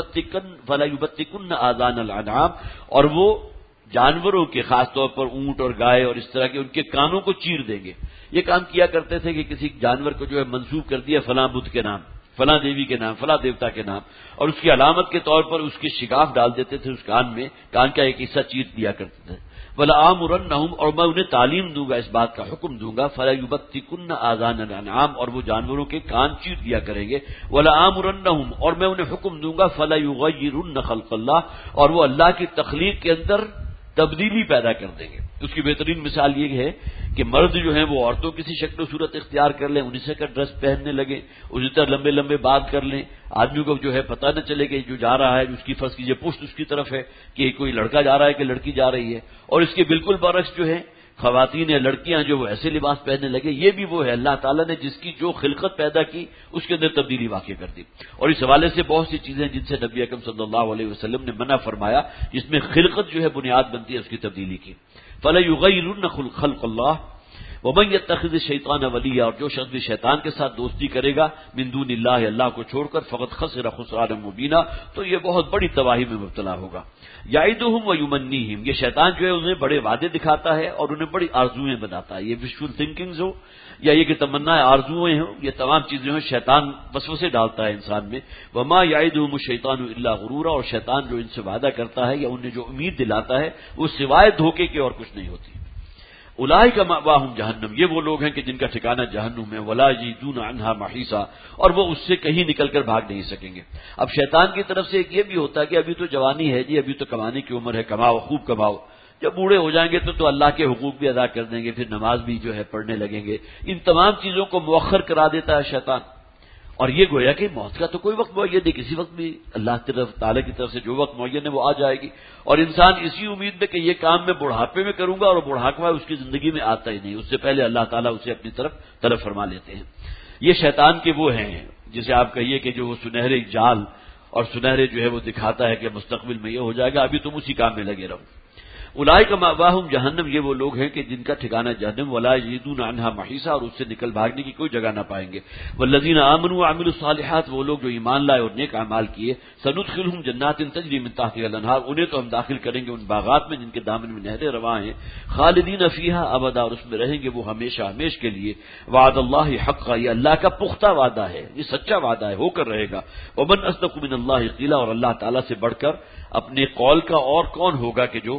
فَلَا يُبَتِّكُنَّ آذَانَ الْأَنْعَامِ، اور وہ جانوروں کے، خاص طور پر اونٹ اور گائے اور اس طرح کے، ان کے کانوں کو چیر دیں گے۔ یہ کام کیا کرتے تھے کہ کسی جانور کو جو ہے منسوب کر دیا فلاں بدھ کے نام، فلاں دیوی کے نام، فلاں دیوتا کے نام، اور اس کی علامت کے طور پر اس کے شگاف ڈال دیتے تھے اس کان میں، کان کا ایک حصہ چیر دیا کرتے تھے۔ وَلَآمُرَنَّهُمْ، اور میں انہیں تعلیم دوں گا، اس بات کا حکم دوں گا، فَلَا يُبَتِّكُنَّ آذَانَ الْأَنْعَامِ، اور وہ جانوروں کے کان چیر دیا کریں گے۔ وَلَآمُرَنَّهُمْ، اور میں انہیں حکم دوں گا، فَلَا يُغَيِّرُنَّ خَلْقَ اللَّهِ، اور وہ اللہ کی تخلیق کے اندر تبدیلی پیدا کر دیں گے۔ اس کی بہترین مثال یہ ہے کہ مرد جو ہیں وہ عورتوں کی سی شکل و صورت اختیار کر لیں، انہیں سے کا ڈریس پہننے لگے، اسی طرح لمبے لمبے بال کر لیں، آدمی کو جو ہے پتہ نہ چلے کہ جو جا رہا ہے اس کی فرض کیجیے پشت اس کی طرف ہے کہ کوئی لڑکا جا رہا ہے کہ لڑکی جا رہی ہے، اور اس کے بالکل برعکس جو ہے خواتین یا لڑکیاں جو وہ ایسے لباس پہننے لگے، یہ بھی وہ ہے اللہ تعالیٰ نے جس کی جو خلقت پیدا کی اس کے اندر تبدیلی واقع کر دی۔ اور اس حوالے سے بہت سی چیزیں جن سے نبی اکرم صلی اللہ علیہ وسلم نے منع فرمایا، جس میں خلقت جو ہے بنیاد بنتی ہے اس کی تبدیلی کی۔ فَلَا يُغَيِّرُنَّ خَلْقَ اللَّهِ وَمَن يَتَّخِذِ الشَّيْطَانَ وَلِيًّا، اور جو شخص بھی شیطان کے ساتھ دوستی کرے گا من دون اللہ، اللہ کو چھوڑ کر، فقط خسر خسرانا مبینا، تو یہ بہت بڑی تباہی میں مبتلا ہوگا۔ یعدہم ویمنیہم، یہ شیطان جو ہے انہیں بڑے وعدے دکھاتا ہے اور انہیں بڑی آرزویں بناتا ہے، یہ وشفل تھنکنگز ہو یا یہ کہ تمنا آرزویں ہوں، یہ تمام چیزیں ہوں، شیطان وسوسے ڈالتا ہے انسان میں۔ وما یعدہم الشیطان الا غرورا، اور شیطان جو ان سے وعدہ کرتا ہے یا انہیں جو امید دلاتا ہے وہ سوائے دھوکے کے اور کچھ نہیں ہوتی۔ اولئک مأواہم جہنم، یہ وہ لوگ ہیں کہ جن کا ٹھکانہ جہنم ہے، ولا یجدون عنہا محیصا، اور وہ اس سے کہیں نکل کر بھاگ نہیں سکیں گے۔ اب شیطان کی طرف سے ایک یہ بھی ہوتا ہے کہ ابھی تو جوانی ہے جی، ابھی تو کمانے کی عمر ہے، کماؤ خوب کماؤ، جب بوڑھے ہو جائیں گے تو اللہ کے حقوق بھی ادا کر دیں گے، پھر نماز بھی جو ہے پڑھنے لگیں گے، ان تمام چیزوں کو مؤخر کرا دیتا ہے شیطان۔ اور یہ گویا کہ موت کا تو کوئی وقت معین نہیں، کسی وقت بھی اللہ تعالیٰ کی طرف سے جو وقت معین ہے وہ آ جائے گی، اور انسان اسی امید میں کہ یہ کام میں بڑھاپے میں کروں گا، اور بڑھاپا اس کی زندگی میں آتا ہی نہیں، اس سے پہلے اللہ تعالیٰ اسے اپنی طرف طلب فرما لیتے ہیں۔ یہ شیطان کے وہ ہیں جسے آپ کہیے کہ جو وہ سنہرے جال اور سنہرے جو ہے وہ دکھاتا ہے کہ مستقبل میں یہ ہو جائے گا، ابھی تم اسی کام میں لگے رہو۔ اولئک مأواہم جہنم، یہ وہ لوگ ہیں کہ جن کا ٹھکانہ جہنم، ولا یجدون عنہا محیصا، اور اس سے نکل بھاگنے کی کوئی جگہ نہ پائیں گے۔ والذین آمنوا وعملوا الصالحات، وہ لوگ جو ایمان لائے اور نیک اعمال کیے، سندخلہم جنات تجری من تحتها الانہار، انہیں تو ہم داخل کریں گے ان باغات میں جن کے دامن میں نہریں رواں ہیں، خالدین فیہا ابدا، اور اس میں رہیں گے وہ ہمیشہ ہمیش کے لیے۔ وعد اللہ حقا، یہ اللہ کا پختہ وعدہ ہے، یہ سچا وعدہ ہے، ہو کر رہے گا۔ ومن اصدق من اللہ قیلا، اور اللہ تعالیٰ سے بڑھ کر اپنے قول کا اور کون ہوگا کہ جو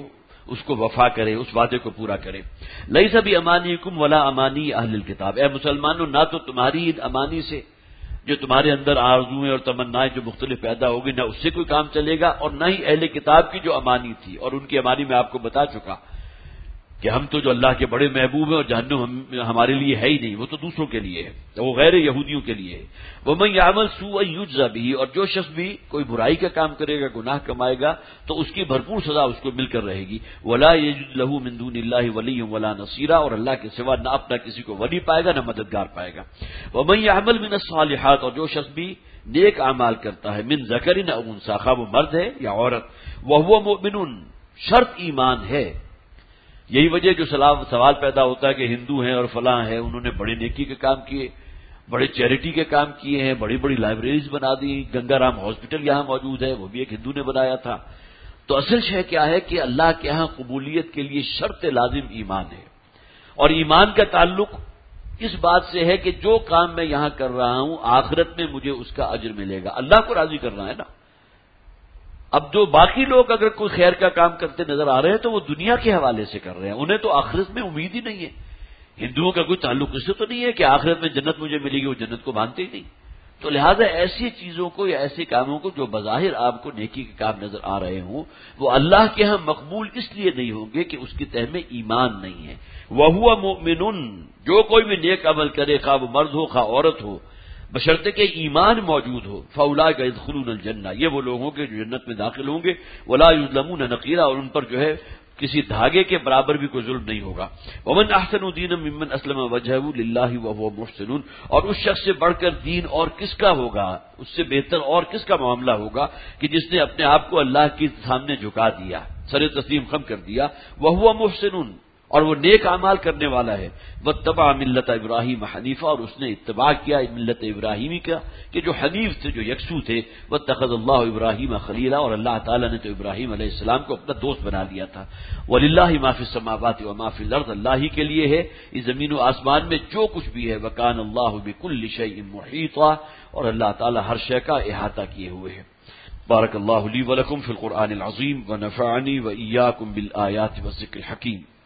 اس کو وفا کرے، اس وعدے کو پورا کرے۔ لیس بامانیکم ولا امانی اہل الکتاب، اے مسلمانوں نہ تو تمہاری ان امانی سے جو تمہارے اندر آرزویں اور تمنائیں جو مختلف پیدا ہوگی، نہ اس سے کوئی کام چلے گا، اور نہ ہی اہل کتاب کی جو امانی تھی، اور ان کی امانی میں آپ کو بتا چکا کہ ہم تو جو اللہ کے بڑے محبوب ہیں اور جہنم ہمارے لیے ہے ہی نہیں، وہ تو دوسروں کے لیے ہے، وہ غیر یہودیوں کے لیے ہے۔ وَمَن يَعْمَلْ سُوءًا يُجْزَ بِهِ، اور جو شخص بھی کوئی برائی کا کام کرے گا، گناہ کمائے گا، تو اس کی بھرپور سزا اس کو مل کر رہے گی۔ وَلَا يَجِدُ لَهُ مِن دُونِ اللَّهِ وَلِيٌّ وَلَا نَصِيرًا، اور اللہ کے سوا نہ اپنا کسی کو ولی پائے گا نہ مددگار پائے گا۔ وَمَن يَعْمَلْ مِنَ الصَّالِحَاتِ، اور جو شخص بھی نیک اعمال کرتا ہے، من ذکر او انثی، خواہ وہ مرد ہے یا عورت، وَهُوَ مُؤْمِنٌ، شرط ایمان ہے۔ یہی وجہ جو سوال پیدا ہوتا ہے کہ ہندو ہیں اور فلاں ہیں، انہوں نے بڑے نیکی کے کام کیے، بڑے چیریٹی کے کام کیے ہیں، بڑی بڑی لائبریریز بنا دی، گنگا رام ہاسپٹل یہاں موجود ہے، وہ بھی ایک ہندو نے بنایا تھا۔ تو اصل شے کیا ہے کہ اللہ کے ہاں قبولیت کے لیے شرط لازم ایمان ہے، اور ایمان کا تعلق اس بات سے ہے کہ جو کام میں یہاں کر رہا ہوں آخرت میں مجھے اس کا اجر ملے گا، اللہ کو راضی کرنا ہے نا۔ اب جو باقی لوگ اگر کوئی خیر کا کام کرتے نظر آ رہے ہیں تو وہ دنیا کے حوالے سے کر رہے ہیں، انہیں تو آخرت میں امید ہی نہیں ہے۔ ہندوؤں کا کوئی تعلق اس سے تو نہیں ہے کہ آخرت میں جنت مجھے ملے گی، وہ جنت کو مانتے ہی نہیں۔ تو لہٰذا ایسی چیزوں کو یا ایسے کاموں کو جو بظاہر آپ کو نیکی کے کام نظر آ رہے ہوں، وہ اللہ کے ہاں مقبول اس لیے نہیں ہوں گے کہ اس کی تہ میں ایمان نہیں ہے۔ وَهُوَ مُؤْمِنٌ، جو کوئی بھی نیک عمل کرے، خواہ وہ مرد ہو خواہ عورت ہو، بشرطے کہ ایمان موجود ہو، فَأُولَٰئِکَ يَدْخُلُونَ الْجَنَّةَ، یہ وہ لوگ ہوں گے جو جنت میں داخل ہوں گے، وَلَا يُظْلَمُونَ نَقِيرًا، اور ان پر جو ہے کسی دھاگے کے برابر بھی کوئی ظلم نہیں ہوگا۔ وَمَنْ أَحْسَنُ دِينًا مِمَّنْ أَسْلَمَ وَجْهَهُ لِلَّهِ وَهُوَ مُحْسِنٌ، اور اس شخص سے بڑھ کر دین اور کس کا ہوگا، اس سے بہتر اور کس کا معاملہ ہوگا کہ جس نے اپنے آپ کو اللہ کے سامنے جھکا دیا، سر تسلیم خم کر دیا، وَهُوَ مُحْسِنٌ، اور وہ نیک اعمال کرنے والا ہے، واتبع ملت ابراہیم حنیفہ، اور اس نے اتباع کیا ملت ابراہیمی کا کہ جو حنیف تھے، جو یکسو تھے، واتخذ اللہ ابراہیم خلیلا، اور اللہ تعالیٰ نے تو ابراہیم علیہ السلام کو اپنا دوست بنا لیا تھا۔ وللہ ما فی السماوات وما فی الارض، اللہ ہی کے لیے ہے اس زمین و آسمان میں جو کچھ بھی ہے، وکان اللہ بکل شیء محیطا، اور اللہ تعالیٰ ہر شے کا احاطہ کیے ہوئے ہے۔ بارک اللہ لی ولکم فی القرآن العظیم ونفعنی وإیاکم بالآیات والذکر الحکیم۔